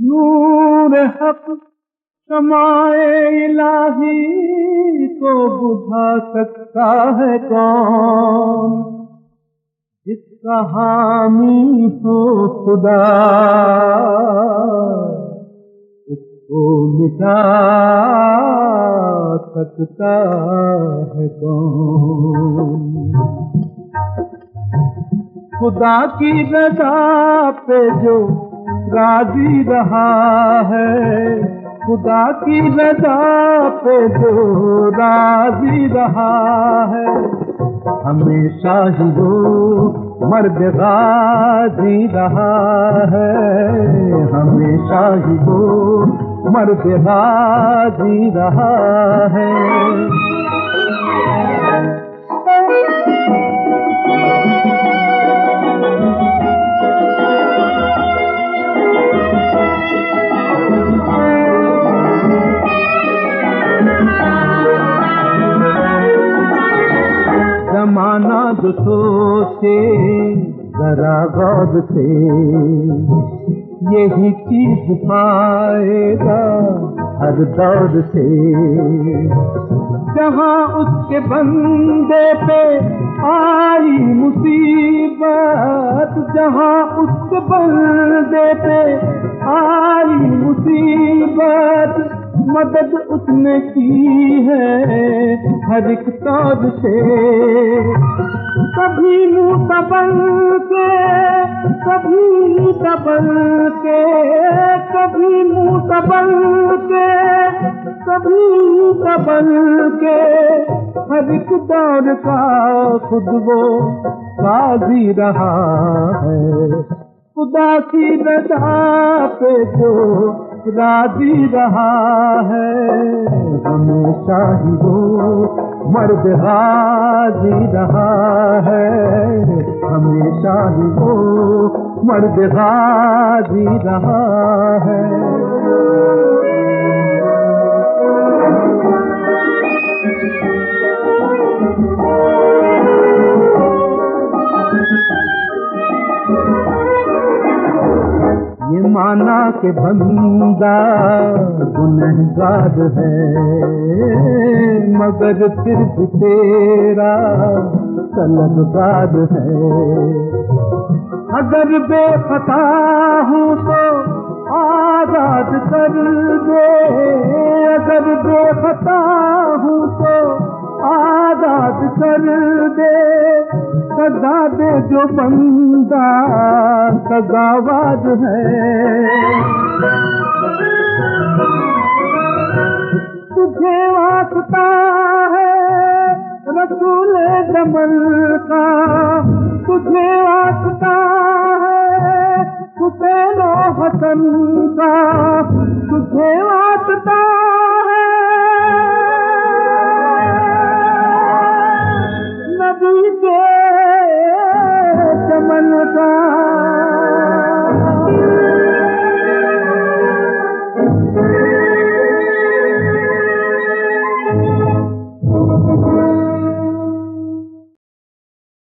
नूर हक शमाए इलाही को बुझा सकता है कौन? जिसका हामी हो खुदा उसको मिटा सकता है कौन? खुदा की रज़ा पे जो राजी रहा है, खुदा की रज़ा पे जो राजी रहा है, हमेशा ही वो मर्द गाजी रहा है, हमेशा ही वो मर्द गाजी रहा है। ज़माना जो सोचे जरा गौर से, यही चीज़ पाएगा हर दौर से। जहाँ उसके बंदे पे आई मुसीबत, जहाँ उसके बंदे पे आई मुसीबत, मदद उसने की है हर एक तौर से। कभी मुँह दबल के, कभी दबल के, कभी मुँह दबल के, कभी दबल के, हर एक दौर का खुद वो काजी रहा है। खुदा की रज़ा पे जो राजी रहा है, हमेशा ही वो मर्द गाजी रहा है, हमेशा ही वो मर्द गाजी रहा है। ये माना के बंदा गुनहगार है, मगर फिर भी तेरा तलबगार है। अगर बेखता हूँ तो आजाद कर दे, अगर बेखता हूँ तो आजाद कर दे। सजा दे जो बंदा सजावाद है। तुझे वास्ता है रसूल जमल का, तुझे वास्ता है हुसैन हसन का, तुझे